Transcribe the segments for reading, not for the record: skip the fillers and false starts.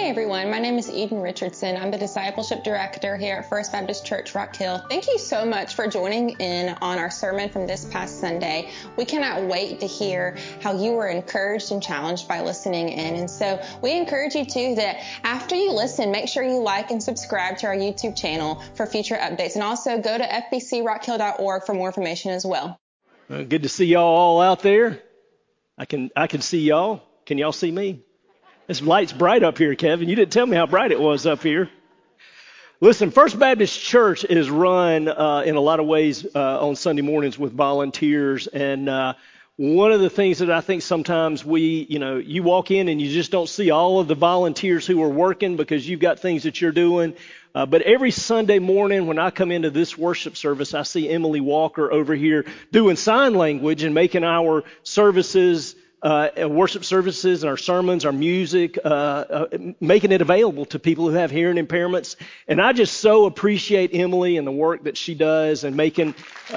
everyone. My name is Eden Richardson. I'm the Discipleship Director here at First Baptist Church Rock Hill. Thank you so much for joining in on our sermon from this past Sunday. We cannot wait to hear how you were encouraged and challenged by listening in. And so we encourage you too that after you listen, make sure you like and subscribe to our YouTube channel for future updates. And also go to fbcrockhill.org for more information as well. Good to see y'all all out there. I can see y'all. Can y'all see me? This light's bright up here, Kevin. You didn't tell me how bright it was up here. Listen, First Baptist Church is run in a lot of ways on Sunday mornings with volunteers. And one of the things that I think sometimes you walk in and you just don't see all of the volunteers who are working because you've got things that you're doing. But every Sunday morning when I come into this worship service, I see Emily Walker over here doing sign language and making our services worship services, our sermons, our music, making it available to people who have hearing impairments. And I just so appreciate Emily and the work that she does and making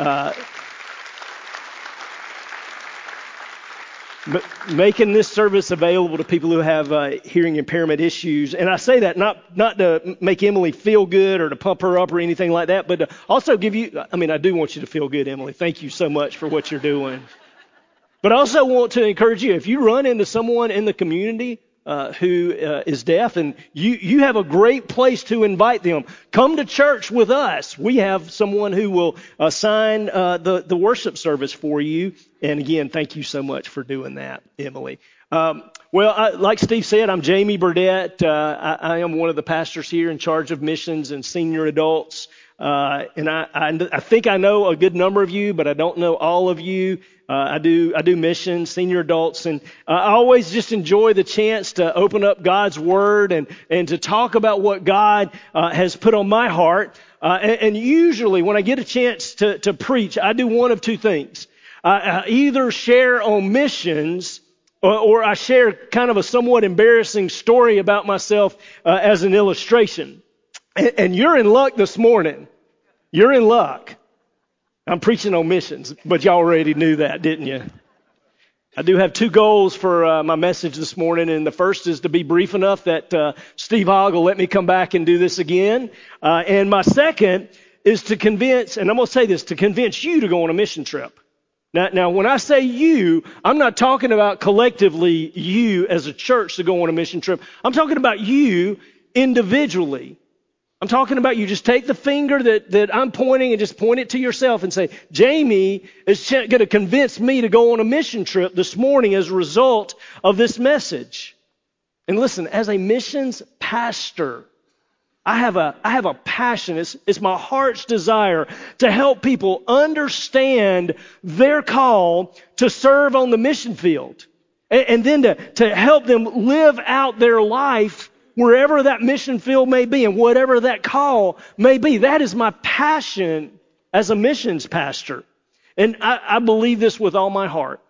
this service available to people who have hearing impairment issues. And I say that not to make Emily feel good or to pump her up or anything like that, but to also give you, I do want you to feel good, Emily. Thank you so much for what you're doing. But I also want to encourage you, if you run into someone in the community who is deaf and you have a great place to invite them, come to church with us. We have someone who will assign the worship service for you. And again, thank you so much for doing that, Emily. Like Steve said, I'm Jamie Burdett. I am one of the pastors here in charge of missions and senior adults. And I think I know a good number of you, but I don't know all of you. I do missions, senior adults, and I always just enjoy the chance to open up God's Word and to talk about what God has put on my heart. And usually when I get a chance to preach, I do one of two things. I either share on missions or I share kind of a somewhat embarrassing story about myself as an illustration. And you're in luck this morning. You're in luck. I'm preaching on missions, but y'all already knew that, didn't you? I do have two goals for my message this morning, and the first is to be brief enough that Steve Hogg will let me come back and do this again. And my second is to convince, and I'm going to say this, to convince you to go on a mission trip. Now, when I say you, I'm not talking about collectively you as a church to go on a mission trip. I'm talking about you individually. I'm talking about you just take the finger that I'm pointing and just point it to yourself and say, Jamie is going to convince me to go on a mission trip this morning as a result of this message. And listen, as a missions pastor, I have a passion. It's my heart's desire to help people understand their call to serve on the mission field and then to help them live out their life wherever that mission field may be and whatever that call may be. That is my passion as a missions pastor. And I believe this with all my heart,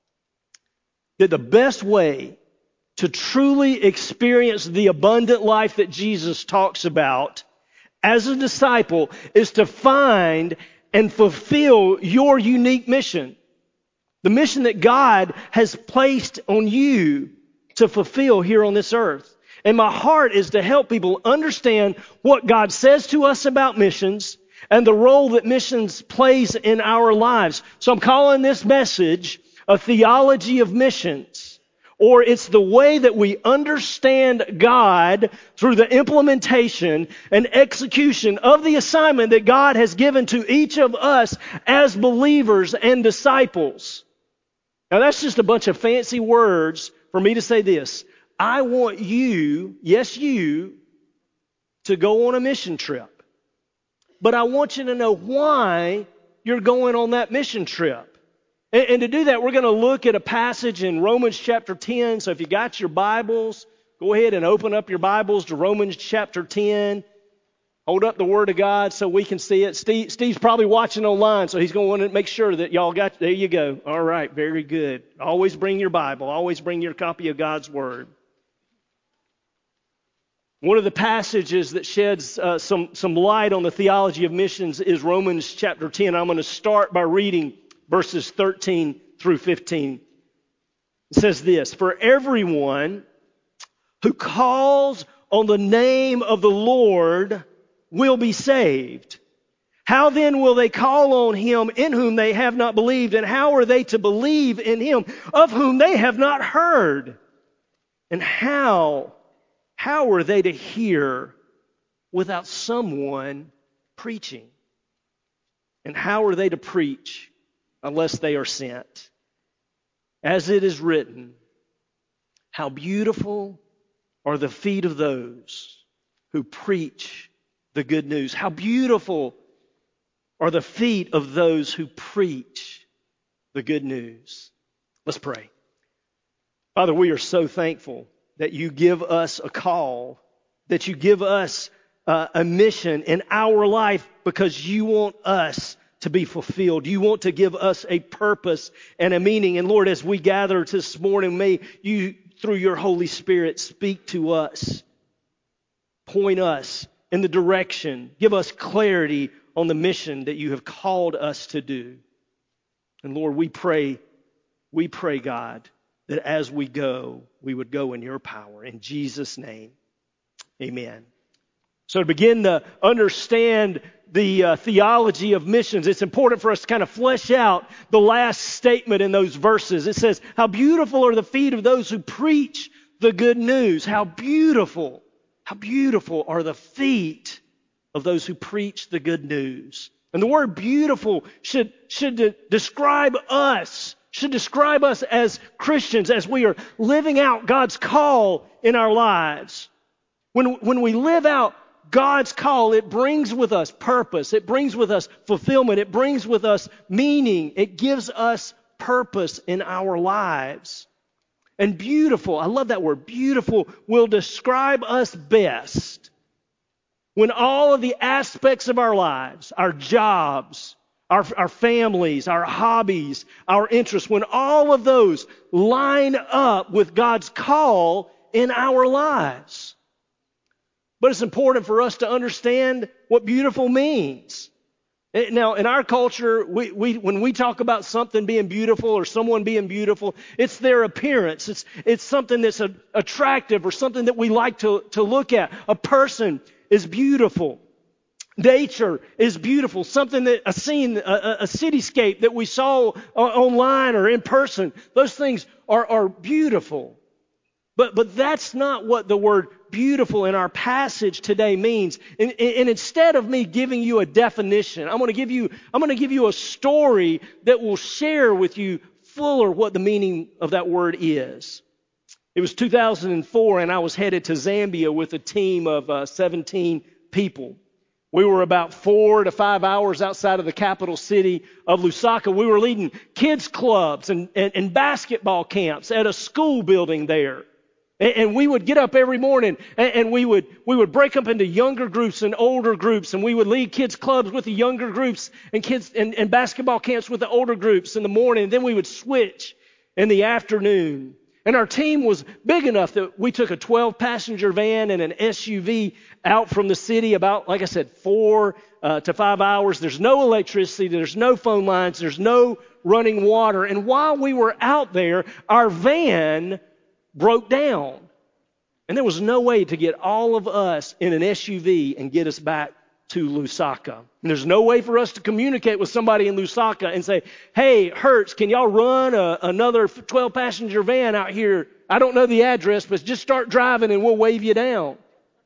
that the best way to truly experience the abundant life that Jesus talks about as a disciple is to find and fulfill your unique mission. The mission that God has placed on you to fulfill here on this earth. And my heart is to help people understand what God says to us about missions and the role that missions plays in our lives. So I'm calling this message a theology of missions, or it's the way that we understand God through the implementation and execution of the assignment that God has given to each of us as believers and disciples. Now that's just a bunch of fancy words for me to say this. I want you, yes you, to go on a mission trip. But I want you to know why you're going on that mission trip. And to do that, we're going to look at a passage in Romans chapter 10. So if you got your Bibles, go ahead and open up your Bibles to Romans chapter 10. Hold up the Word of God so we can see it. Steve's probably watching online, so he's going to want to make sure that y'all got, there you go. All right, very good. Always bring your Bible. Always bring your copy of God's Word. One of the passages that sheds some light on the theology of missions is Romans chapter 10. I'm going to start by reading verses 13 through 15. It says this, "For everyone who calls on the name of the Lord will be saved. How then will they call on him in whom they have not believed? And how are they to believe in him of whom they have not heard? And how are they to hear without someone preaching? And how are they to preach unless they are sent? As it is written, how beautiful are the feet of those who preach the good news. How beautiful are the feet of those who preach the good news. Let's pray. Father, we are so thankful that you give us a call, that you give us a mission in our life because you want us to be fulfilled. You want to give us a purpose and a meaning. And Lord, as we gather this morning, may you, through your Holy Spirit, speak to us, point us in the direction, give us clarity on the mission that you have called us to do. And Lord, we pray, God, that as we go, we would go in your power. In Jesus' name, amen. So to begin to understand the theology of missions, it's important for us to kind of flesh out the last statement in those verses. It says, how beautiful are the feet of those who preach the good news. How beautiful are the feet of those who preach the good news. And the word beautiful should describe us as Christians, as we are living out God's call in our lives. When we live out God's call, it brings with us purpose. It brings with us fulfillment. It brings with us meaning. It gives us purpose in our lives. And beautiful, I love that word, beautiful, will describe us best when all of the aspects of our lives, our jobs, our families, our hobbies, our interests, when all of those line up with God's call in our lives. But it's important for us to understand what beautiful means. Now, in our culture, when we talk about something being beautiful or someone being beautiful, it's their appearance. It's something that's attractive or something that we like to look at. A person is beautiful. Nature is beautiful. Something that a scene, a cityscape that we saw online or in person. Those things are beautiful. But that's not what the word beautiful in our passage today means. And instead of me giving you a definition, I'm going to give you a story that will share with you fuller what the meaning of that word is. It was 2004, and I was headed to Zambia with a team of 17 people. We were about 4 to 5 hours outside of the capital city of Lusaka. We were leading kids clubs and basketball camps at a school building there. And we would get up every morning and we would break up into younger groups and older groups, and we would lead kids clubs with the younger groups and kids and basketball camps with the older groups in the morning. And then we would switch in the afternoon. And our team was big enough that we took a 12-passenger van and an SUV out from the city about, like I said, 4 to 5 hours. There's no electricity. There's no phone lines. There's no running water. And while we were out there, our van broke down. And there was no way to get all of us in an SUV and get us back to Lusaka. And there's no way for us to communicate with somebody in Lusaka and say, hey, Hertz, can y'all run another 12-passenger van out here? I don't know the address, but just start driving and we'll wave you down.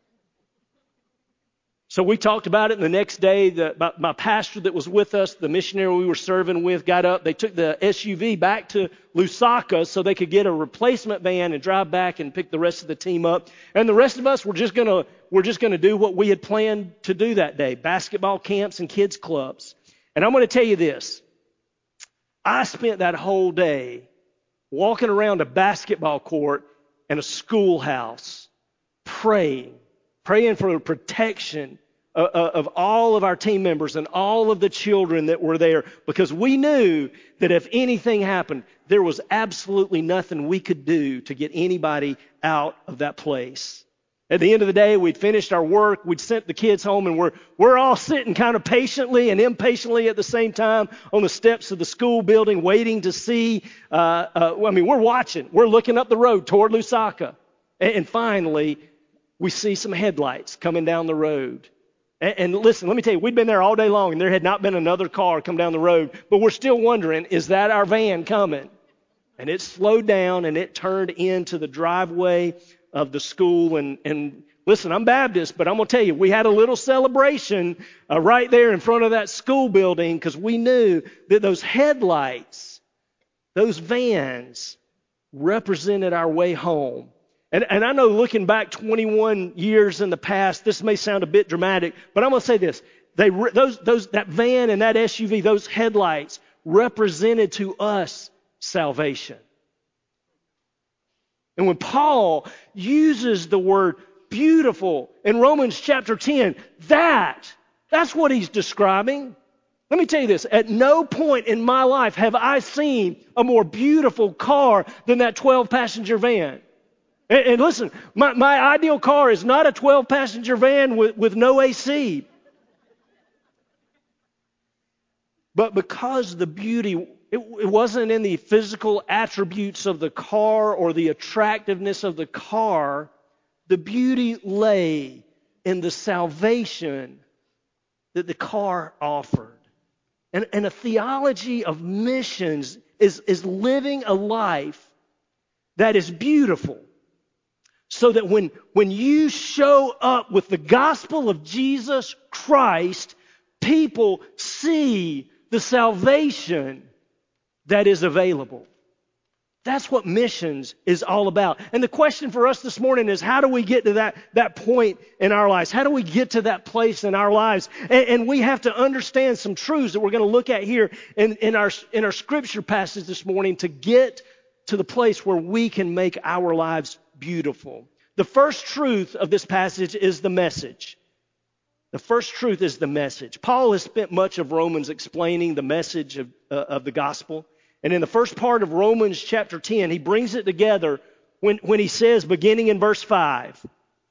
So we talked about it, and the next day, my pastor that was with us, the missionary we were serving with, got up. They took the SUV back to Lusaka so they could get a replacement van and drive back and pick the rest of the team up. And the rest of us were just gonna do what we had planned to do that day: basketball camps and kids clubs. And I'm going to tell you this: I spent that whole day walking around a basketball court and a schoolhouse, praying for the protection of all of our team members and all of the children that were there, because we knew that if anything happened, there was absolutely nothing we could do to get anybody out of that place. At the end of the day, we'd finished our work, we'd sent the kids home, and we're all sitting kind of patiently and impatiently at the same time on the steps of the school building, waiting to see. We're watching. We're looking up the road toward Lusaka. And finally, we see some headlights coming down the road. And listen, let me tell you, we'd been there all day long and there had not been another car come down the road, but we're still wondering, is that our van coming? And it slowed down and it turned into the driveway of the school. And listen, I'm Baptist, but I'm going to tell you, we had a little celebration right there in front of that school building because we knew that those headlights, those vans represented our way home. And I know looking back 21 years in the past, this may sound a bit dramatic, but I'm going to say this. That van and that SUV, those headlights represented to us salvation. And when Paul uses the word beautiful in Romans chapter 10, that's what he's describing. Let me tell you this. At no point in my life have I seen a more beautiful car than that 12-passenger van. And listen, my ideal car is not a 12-passenger van with no AC. But because the beauty, it wasn't in the physical attributes of the car or the attractiveness of the car, the beauty lay in the salvation that the car offered. And a theology of missions is living a life that is beautiful. So that when you show up with the gospel of Jesus Christ, people see the salvation that is available. That's what missions is all about. And the question for us this morning is, how do we get to that point in our lives? How do we get to that place in our lives? And we have to understand some truths that we're going to look at here in our scripture passage this morning to get to the place where we can make our lives beautiful. The first truth of this passage is the message. The first truth is the message. Paul has spent much of Romans explaining the message of the gospel. And in the first part of Romans chapter 10, he brings it together when he says, beginning in verse 5,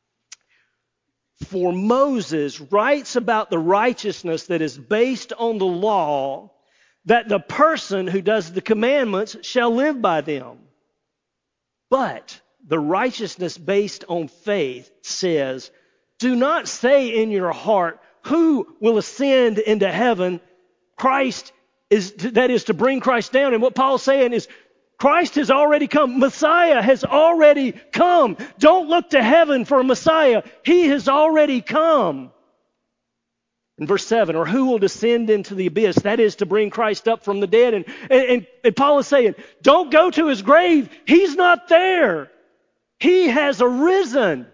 "For Moses writes about the righteousness that is based on the law, that the person who does the commandments shall live by them. But the righteousness based on faith says, do not say in your heart, who will ascend into heaven? Christ is, that is to bring Christ down." And what Paul's saying is, Christ has already come. Messiah has already come. Don't look to heaven for a Messiah. He has already come. In verse 7, "Or who will descend into the abyss?" That is to bring Christ up from the dead. And Paul is saying, don't go to his grave. He's not there. He has arisen.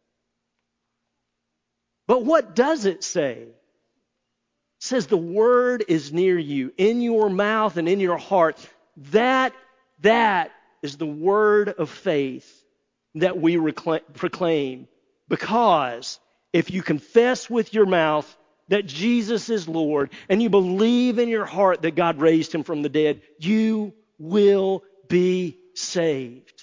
But what does it say? It says the word is near you, in your mouth and in your heart. That is the word of faith that we proclaim. Because if you confess with your mouth that Jesus is Lord, and you believe in your heart that God raised him from the dead, you will be saved.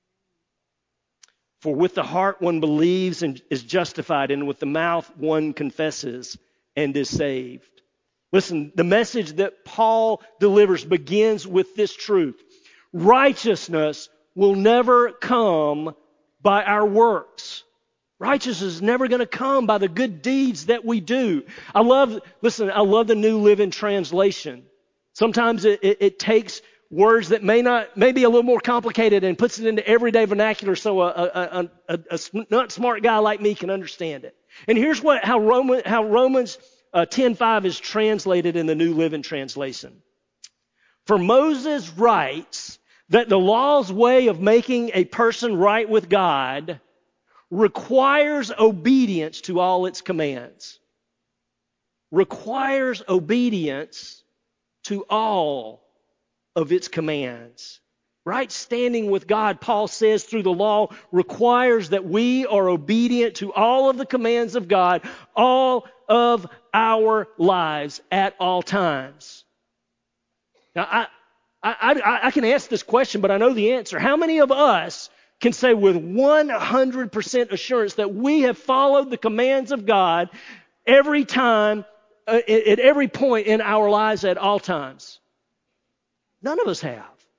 For with the heart one believes and is justified, and with the mouth one confesses and is saved. Listen, the message that Paul delivers begins with this truth. Righteousness will never come by our works. Righteousness is never going to come by the good deeds that we do. I love the New Living Translation. Sometimes it takes words that may be a little more complicated and puts it into everyday vernacular so a not smart guy like me can understand it. And here's how Romans 10:5 is translated in the New Living Translation. "For Moses writes that the law's way of making a person right with God requires obedience to all its commands." Requires obedience to all of its commands. Right standing with God, Paul says, through the law requires that we are obedient to all of the commands of God, all of our lives at all times. Now, I can ask this question, but I know the answer. How many of us can say with 100% assurance that we have followed the commands of God every time, at every point in our lives at all times? None of us have.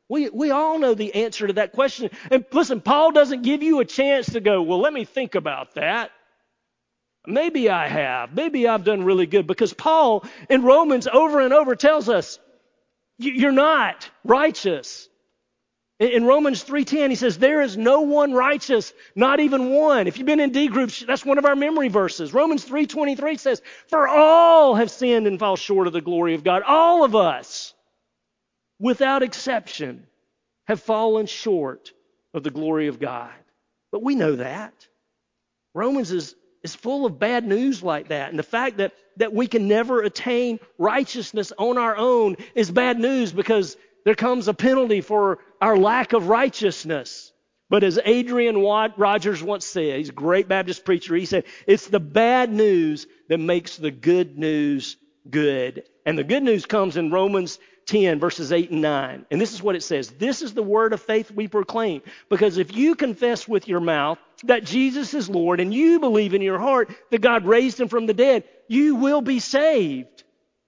We all know the answer to that question. And listen, Paul doesn't give you a chance to go, well, let me think about that. Maybe I have. Maybe I've done really good. Because Paul in Romans over and over tells us, you're not righteous. In Romans 3:10, he says, there is no one righteous, not even one. If you've been in D groups, that's one of our memory verses. Romans 3:23 says, for all have sinned and fall short of the glory of God. All of us, without exception, have fallen short of the glory of God. But we know that. Romans is full of bad news like that. And the fact that we can never attain righteousness on our own is bad news, because there comes a penalty for our lack of righteousness. But as Adrian Rogers once said, he's a great Baptist preacher, he said, it's the bad news that makes the good news good. And the good news comes in Romans 10, verses 8 and 9. And this is what it says. This is the word of faith we proclaim. Because if you confess with your mouth that Jesus is Lord and you believe in your heart that God raised him from the dead, you will be saved.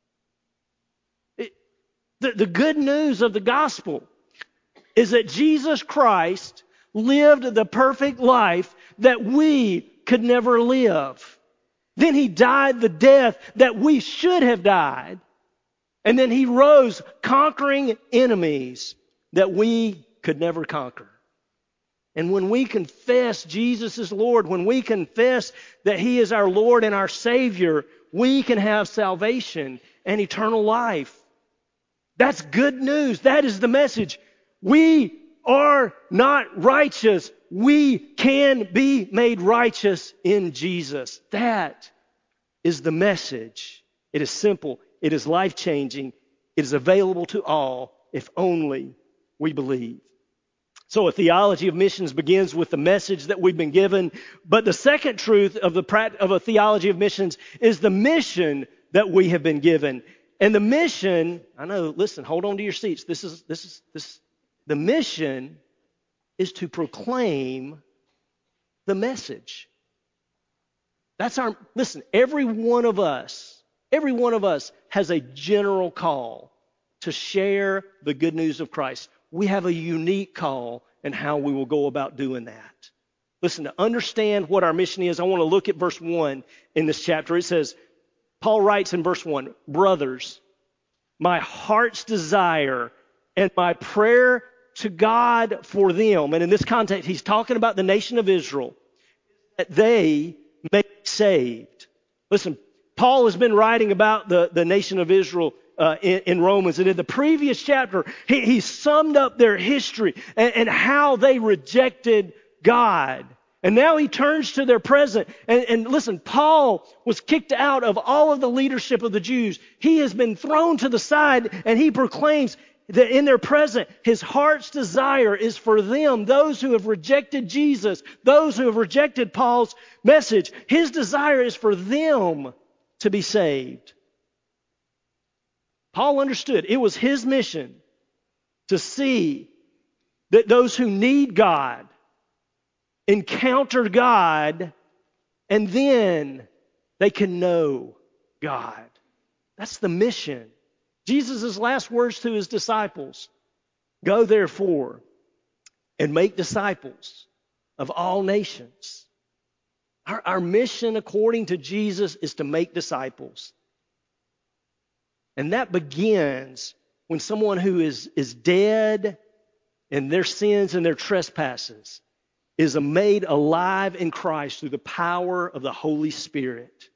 The good news of the gospel is that Jesus Christ lived the perfect life that we could never live. Then he died the death that we should have died. And then he rose conquering enemies that we could never conquer. And when we confess Jesus is Lord, when we confess that he is our Lord and our Savior, we can have salvation and eternal life. That's good news. That is the message. We are not righteous. We can be made righteous in Jesus. That is the message. It is simple. It is life-changing. It is available to all if only we believe. So a theology of missions begins with the message that we've been given. But the second truth of a theology of missions is the mission that we have been given. And the mission, I know, listen, hold on to your seats. The mission is to proclaim the message. Listen, every one of us has a general call to share the good news of Christ. We have a unique call in how we will go about doing that. Listen, to understand what our mission is, I want to look at verse 1 in this chapter. It says, Paul writes in verse 1, brothers, my heart's desire and my prayer to God for them, and in this context, he's talking about the nation of Israel, that they may be saved. Listen, Paul has been writing about the nation of Israel in Romans, and in the previous chapter, he summed up their history and how they rejected God. And now he turns to their present. And listen, Paul was kicked out of all of the leadership of the Jews. He has been thrown to the side, and he proclaims that in their present, his heart's desire is for them, those who have rejected Jesus, those who have rejected Paul's message. His desire is for them to be saved. Paul understood it was his mission to see that those who need God encounter God, and then they can know God. That's the mission. Jesus' last words to his disciples, go therefore and make disciples of all nations. Our mission according to Jesus is to make disciples. And that begins when someone who is dead in their sins and their trespasses is made alive in Christ through the power of the Holy Spirit.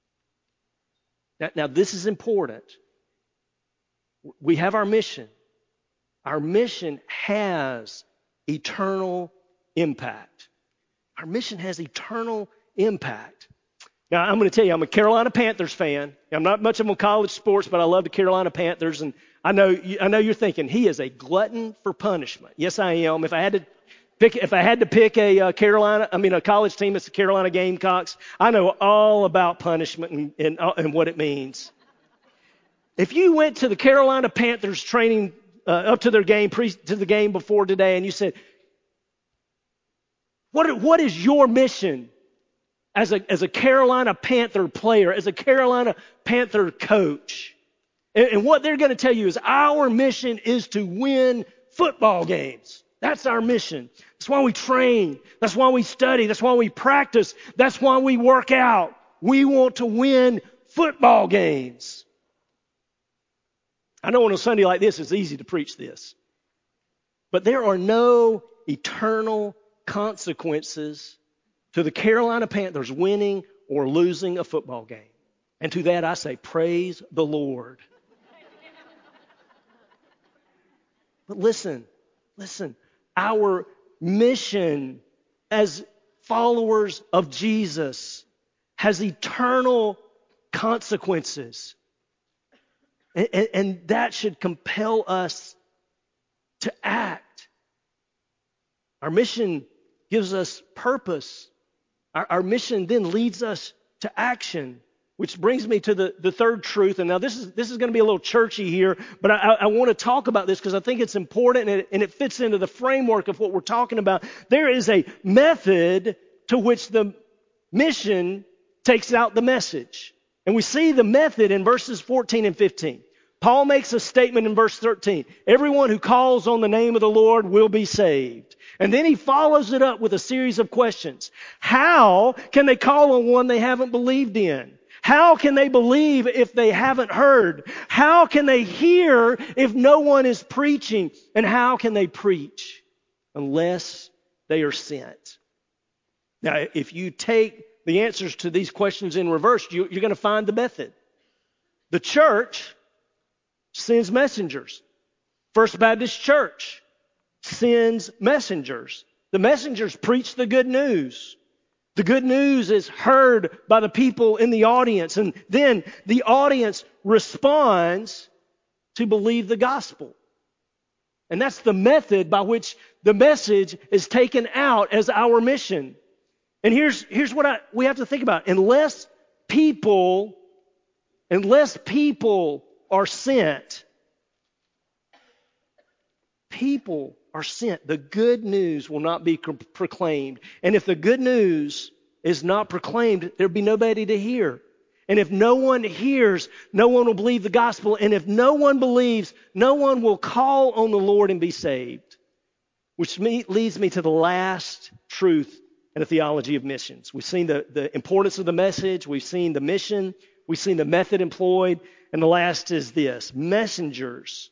Now this is important. We have our mission. Our mission has eternal impact. Our mission has eternal impact. Now, I'm going to tell you, I'm a Carolina Panthers fan. I'm not much of a college sports, but I love the Carolina Panthers. And I know you're thinking, he is a glutton for punishment. Yes, I am. If I had to pick a college team, it's the Carolina Gamecocks. I know all about punishment and what it means. If you went to the Carolina Panthers training up to their game, to the game before today, and you said, what is your mission as a Carolina Panther player, as a Carolina Panther coach? And what they're going to tell you is our mission is to win football games. That's our mission. That's why we train. That's why we study. That's why we practice. That's why we work out. We want to win football games. I know on a Sunday like this, it's easy to preach this. But there are no eternal consequences to the Carolina Panthers winning or losing a football game. And to that I say, praise the Lord. But listen, our mission as followers of Jesus has eternal consequences. And that should compel us to act. Our mission gives us purpose. Our mission then leads us to action. Which brings me to the third truth. And now this is going to be a little churchy here, but I want to talk about this because I think it's important and it fits into the framework of what we're talking about. There is a method to which the mission takes out the message. And we see the method in verses 14 and 15. Paul makes a statement in verse 13. Everyone who calls on the name of the Lord will be saved. And then he follows it up with a series of questions. How can they call on one they haven't believed in? How can they believe if they haven't heard? How can they hear if no one is preaching? And how can they preach unless they are sent? Now, if you take the answers to these questions in reverse, you're going to find the method. The church sends messengers. First Baptist Church sends messengers. The messengers preach the good news. The good news is heard by the people in the audience, and then the audience responds to believe the gospel. And that's the method by which the message is taken out as our mission. And here's what we have to think about. Unless people are sent, the good news will not be proclaimed. And if the good news is not proclaimed, there'll be nobody to hear. And if no one hears, no one will believe the gospel. And if no one believes, no one will call on the Lord and be saved. Which leads me to the last truth in the theology of missions. We've seen the importance of the message. We've seen the mission. We've seen the method employed. And the last is this. Messengers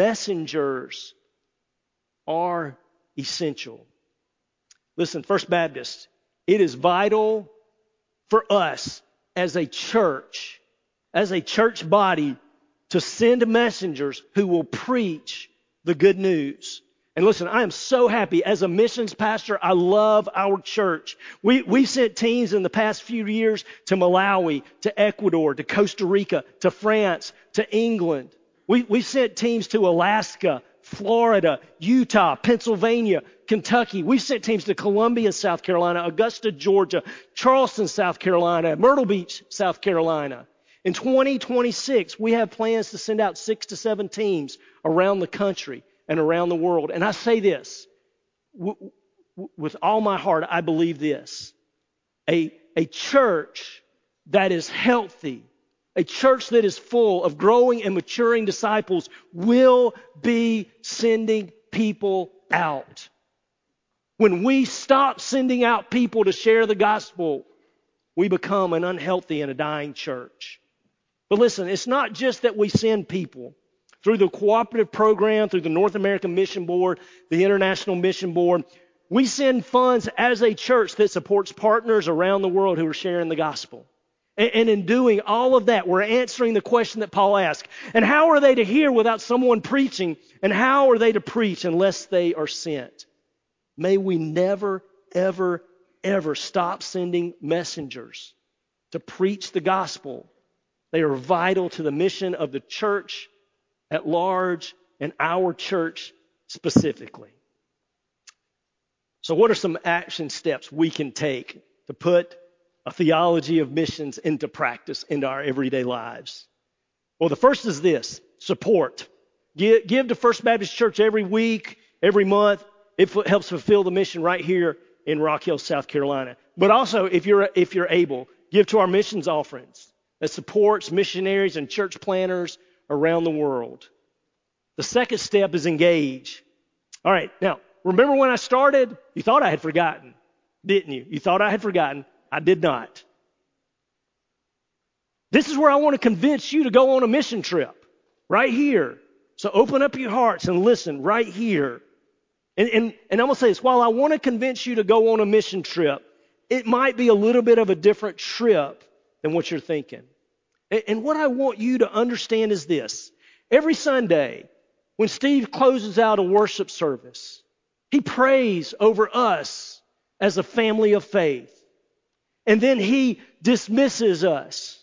are essential. Listen, First Baptist, it is vital for us as a church body, to send messengers who will preach the good news. And listen, I am so happy as a missions pastor. I love our church. We sent teams in the past few years to Malawi, to Ecuador, to Costa Rica, to France, to England. We sent teams to Alaska, Florida, Utah, Pennsylvania, Kentucky. We've sent teams to Columbia, South Carolina, Augusta, Georgia, Charleston, South Carolina, Myrtle Beach, South Carolina. In 2026, we have plans to send out 6 to 7 teams around the country and around the world. And I say this, with all my heart, I believe this. A church that is healthy, a church that is full of growing and maturing disciples will be sending people out. When we stop sending out people to share the gospel, we become an unhealthy and a dying church. But listen, it's not just that we send people. Through the cooperative program, through the North American Mission Board, the International Mission Board, we send funds as a church that supports partners around the world who are sharing the gospel. And in doing all of that, we're answering the question that Paul asked. And how are they to hear without someone preaching? And how are they to preach unless they are sent? May we never, ever, ever stop sending messengers to preach the gospel. They are vital to the mission of the church at large and our church specifically. So what are some action steps we can take to put a theology of missions into practice into our everyday lives? Well, the first is this: support. Give to First Baptist Church every week, every month. It helps fulfill the mission right here in Rock Hill, South Carolina. But also, if you're able, give to our missions offerings that supports missionaries and church planners around the world. The second step is engage. All right, now, remember when I started? You thought I had forgotten, didn't you? You thought I had forgotten. I did not. This is where I want to convince you to go on a mission trip, right here. So open up your hearts and listen right here. And I'm going to say this, while I want to convince you to go on a mission trip, it might be a little bit of a different trip than what you're thinking. And what I want you to understand is this. Every Sunday, when Steve closes out a worship service, he prays over us as a family of faith. And then he dismisses us.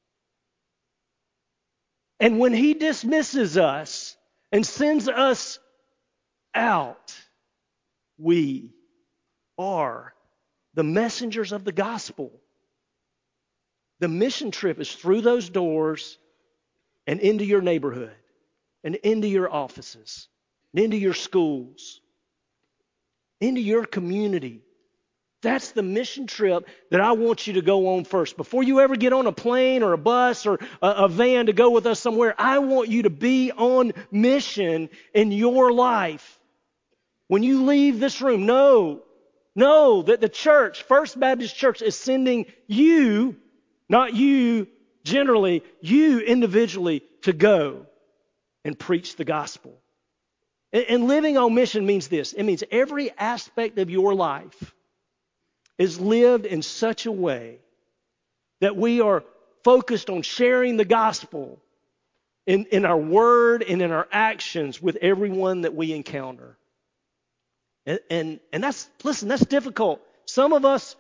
And when he dismisses us and sends us out, we are the messengers of the gospel. The mission trip is through those doors and into your neighborhood and into your offices and into your schools, into your community. That's the mission trip that I want you to go on first. Before you ever get on a plane or a bus or a van to go with us somewhere, I want you to be on mission in your life. When you leave this room, know that the church, First Baptist Church, is sending you, not you generally, you individually, to go and preach the gospel. And living on mission means this. It means every aspect of your life is lived in such a way that we are focused on sharing the gospel in our word and in our actions with everyone that we encounter. And that's difficult. Some of us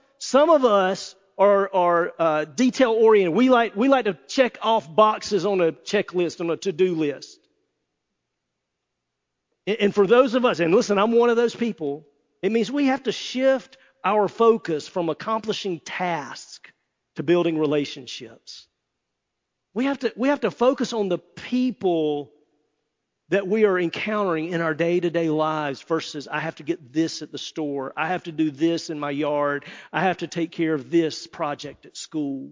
are detail oriented. We like to check off boxes on a checklist, on a to-do list. And for those of us, and listen, I'm one of those people, it means we have to shift our focus from accomplishing tasks to building relationships. We have to focus on the people that we are encountering in our day-to-day lives versus I have to get this at the store. I have to do this in my yard. I have to take care of this project at school.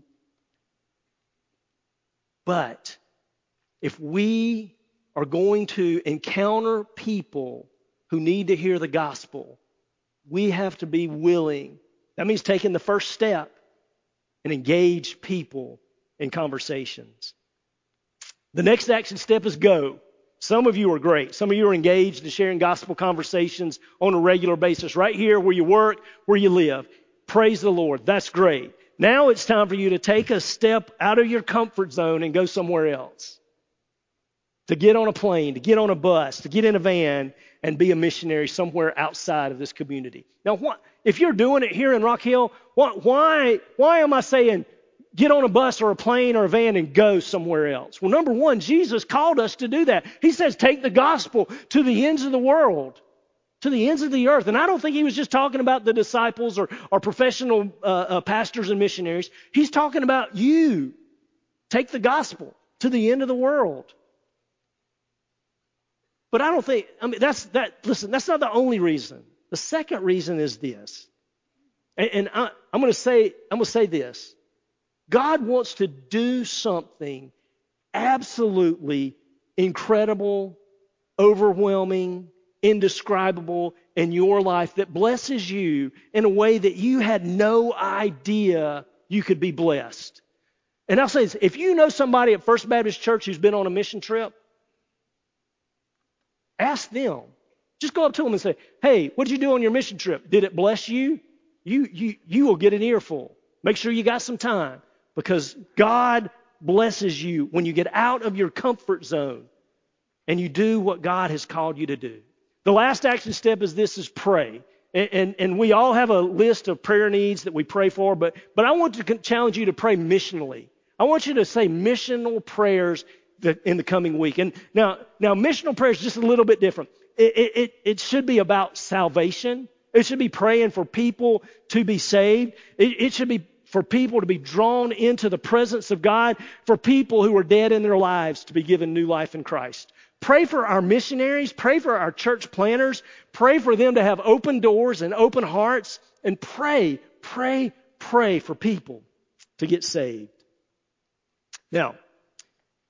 But if we are going to encounter people who need to hear the gospel, we have to be willing. That means taking the first step and engage people in conversations. The next action step is go. Some of you are great. Some of you are engaged in sharing gospel conversations on a regular basis, right here where you work, where you live. Praise the Lord. That's great. Now it's time for you to take a step out of your comfort zone and go somewhere else. To get on a plane, to get on a bus, to get in a van and be a missionary somewhere outside of this community. Now, if you're doing it here in Rock Hill, why am I saying get on a bus or a plane or a van and go somewhere else? Well, number one, Jesus called us to do that. He says take the gospel to the ends of the world, to the ends of the earth. And I don't think he was just talking about the disciples or professional pastors and missionaries. He's talking about you. Take the gospel to the end of the world. But I don't think, listen, that's not the only reason. The second reason is this. And I'm going to say this. God wants to do something absolutely incredible, overwhelming, indescribable in your life that blesses you in a way that you had no idea you could be blessed. And I'll say this, if you know somebody at First Baptist Church who's been on a mission trip, ask them. Just go up to them and say, hey, what did you do on your mission trip? Did it bless you? You will get an earful. Make sure you got some time because God blesses you when you get out of your comfort zone and you do what God has called you to do. The last action step is pray. And we all have a list of prayer needs that we pray for, but I want to challenge you to pray missionally. I want you to say missional prayers in the coming week. And now missional prayer is just a little bit different. It should be about salvation. It should be praying for people to be saved. It should be for people to be drawn into the presence of God, for people who are dead in their lives to be given new life in Christ. Pray for our missionaries. Pray for our church planners. Pray for them to have open doors and open hearts. And pray for people to get saved. Now,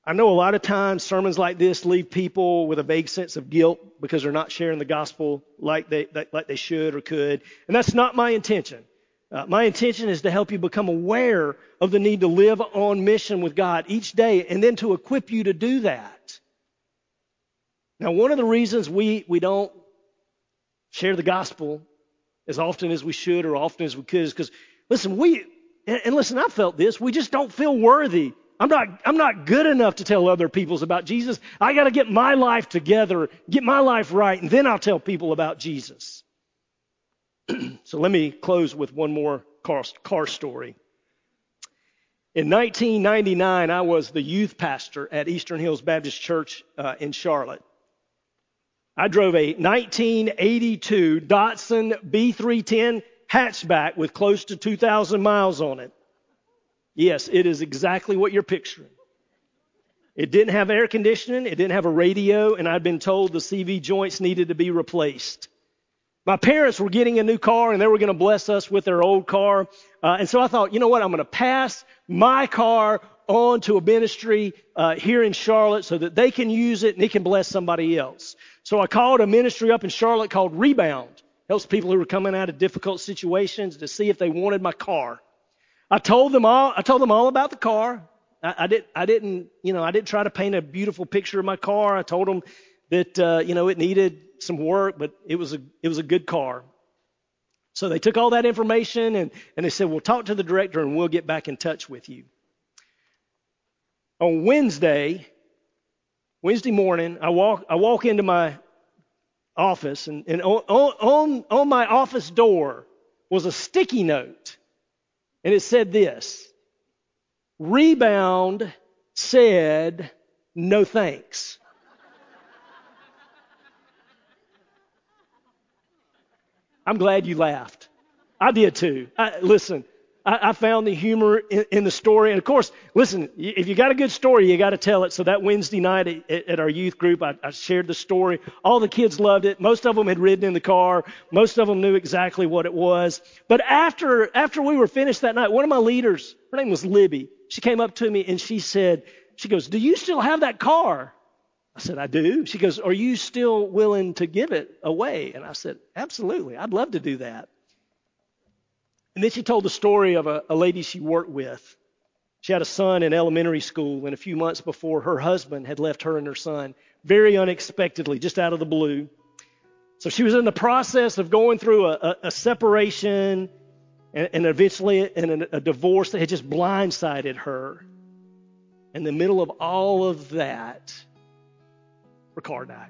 I know a lot of times sermons like this leave people with a vague sense of guilt because they're not sharing the gospel like they should or could. And that's not my intention. My intention is to help you become aware of the need to live on mission with God each day and then to equip you to do that. Now, one of the reasons we don't share the gospel as often as we should or often as we could is because, listen, I felt this, we just don't feel worthy. I'm not good enough to tell other people about Jesus. I got to get my life together, get my life right, and then I'll tell people about Jesus. So let me close with one more car story. In 1999, I was the youth pastor at Eastern Hills Baptist Church in Charlotte. I drove a 1982 Datsun B310 hatchback with close to 2,000 miles on it. Yes, it is exactly what you're picturing. It didn't have air conditioning, it didn't have a radio, and I'd been told the CV joints needed to be replaced. My parents were getting a new car, and they were going to bless us with their old car. And so I thought, you know what, I'm going to pass my car on to a ministry here in Charlotte so that they can use it and it can bless somebody else. So I called a ministry up in Charlotte called Rebound. Helps people who are coming out of difficult situations to see if they wanted my car. I told them all about the car. I didn't try to paint a beautiful picture of my car. I told them that it needed some work, but it was a good car. So they took all that information and they said, "We'll talk to the director and we'll get back in touch with you." On Wednesday morning, I walk into my office and on my office door was a sticky note. And it said this: Rebound said no thanks. I'm glad you laughed. I did too. I found the humor in the story. And of course, listen, if you got a good story, you got to tell it. So that Wednesday night at our youth group, I shared the story. All the kids loved it. Most of them had ridden in the car. Most of them knew exactly what it was. But after we were finished that night, one of my leaders, her name was Libby, she came up to me and she goes, "Do you still have that car?" I said, "I do." She goes, "Are you still willing to give it away?" And I said, "Absolutely. I'd love to do that." And then she told the story of a lady she worked with. She had a son in elementary school, and a few months before, her husband had left her and her son very unexpectedly, just out of the blue. So she was in the process of going through a separation and eventually a divorce that had just blindsided her. In the middle of all of that, her car died.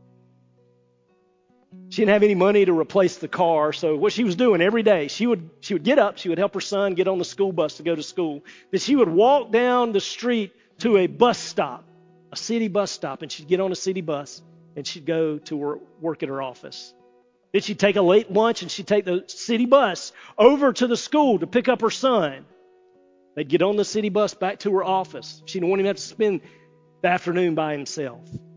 She didn't have any money to replace the car, so what she was doing every day, she would get up, she would help her son get on the school bus to go to school. Then she would walk down the street to a bus stop, a city bus stop, and she'd get on a city bus and she'd go to work at her office. Then she'd take a late lunch and she'd take the city bus over to the school to pick up her son. They'd get on the city bus back to her office. She didn't want him to have to spend the afternoon by himself.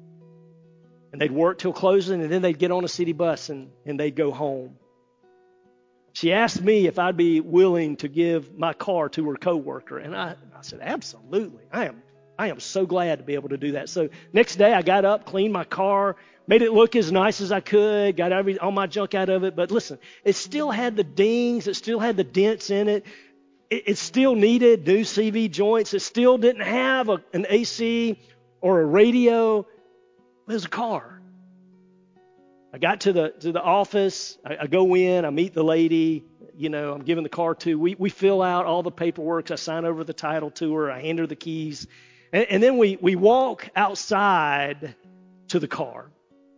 And they'd work till closing, and then they'd get on a city bus and they'd go home. She asked me if I'd be willing to give my car to her coworker, and I said, "Absolutely. I am so glad to be able to do that." So next day I got up, cleaned my car, made it look as nice as I could, got all my junk out of it. But listen, it still had the dings, it still had the dents in it. It still needed new CV joints. It still didn't have an AC or a radio. It was a car. I got to the office. I go in. I meet the lady. I'm giving the car to. We fill out all the paperwork. I sign over the title to her. I hand her the keys. And then we walk outside to the car.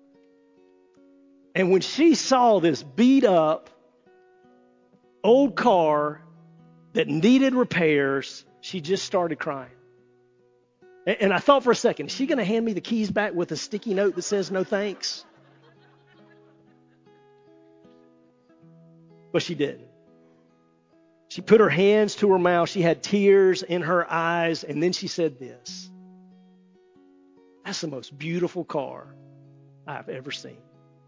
And when she saw this beat up old car that needed repairs, she just started crying. And I thought for a second, is she going to hand me the keys back with a sticky note that says no thanks? But she didn't. She put her hands to her mouth. She had tears in her eyes. And then she said this: "That's the most beautiful car I've ever seen."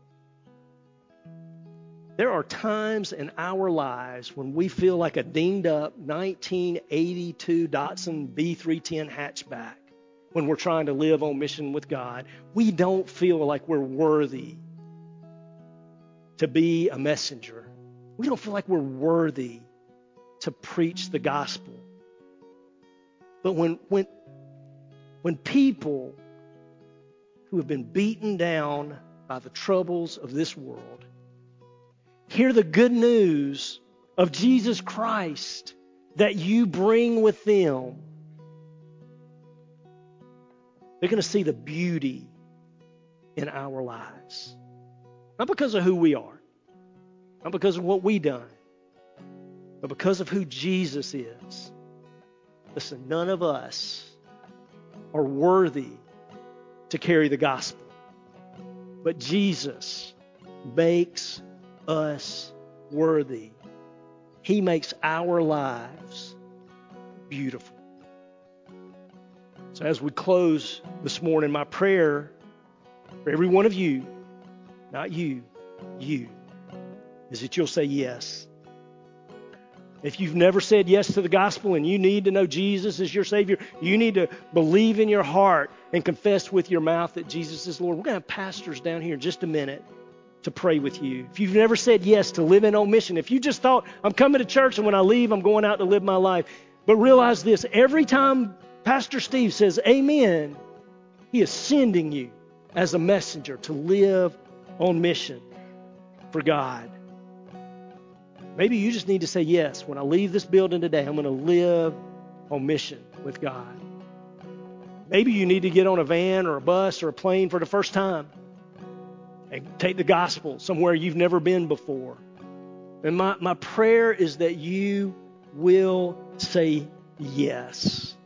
There are times in our lives when we feel like a dinged up 1982 Datsun B310 hatchback. when we're trying to live on mission with God. We don't feel like we're worthy to be a messenger. We don't feel like we're worthy to preach the gospel. But when people who have been beaten down by the troubles of this world hear the good news of Jesus Christ that you bring with them, they're going to see the beauty in our lives. Not because of who we are, not because of what we've done, but because of who Jesus is. Listen, none of us are worthy to carry the gospel, but Jesus makes us worthy. He makes our lives beautiful. So as we close this morning, my prayer for every one of you, not you, is that you'll say yes. If you've never said yes to the gospel and you need to know Jesus as your Savior, you need to believe in your heart and confess with your mouth that Jesus is Lord. We're going to have pastors down here in just a minute to pray with you. If you've never said yes to living on mission, if you just thought, I'm coming to church and when I leave, I'm going out to live my life. But realize this, every time Pastor Steve says amen, he is sending you as a messenger to live on mission for God. Maybe you just need to say yes. When I leave this building today, I'm going to live on mission with God. Maybe you need to get on a van or a bus or a plane for the first time and take the gospel somewhere you've never been before. And my prayer is that you will say yes.